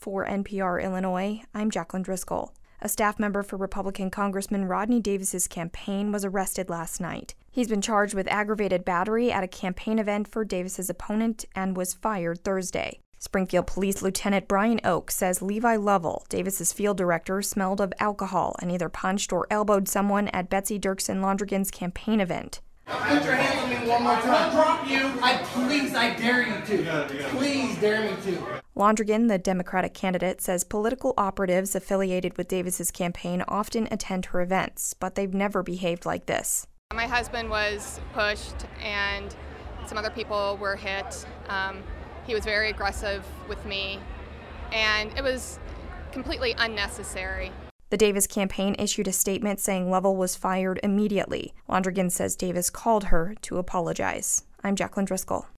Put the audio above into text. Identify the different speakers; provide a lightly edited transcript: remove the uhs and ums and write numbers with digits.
Speaker 1: For NPR Illinois, I'm Jacqueline Driscoll. A staff member for Republican Congressman Rodney Davis's campaign was arrested last night. He's been charged with aggravated battery at a campaign event for Davis's opponent and was fired Thursday. Springfield Police Lieutenant Brian Oak says Levi Lovell, Davis's field director, smelled of alcohol and either punched or elbowed someone at Betsy Dirksen Londrigan's campaign event.
Speaker 2: Put your hands on me one more time. I'll drop you. I dare you to. Please dare me to.
Speaker 1: Londrigan, the Democratic candidate, says political operatives affiliated with Davis's campaign often attend her events, but they've never behaved like this.
Speaker 3: My husband was pushed and some other people were hit. He was very aggressive with me, and it was completely unnecessary.
Speaker 1: The Davis campaign issued a statement saying Lovell was fired immediately. Londrigan says Davis called her to apologize. I'm Jacqueline Driscoll.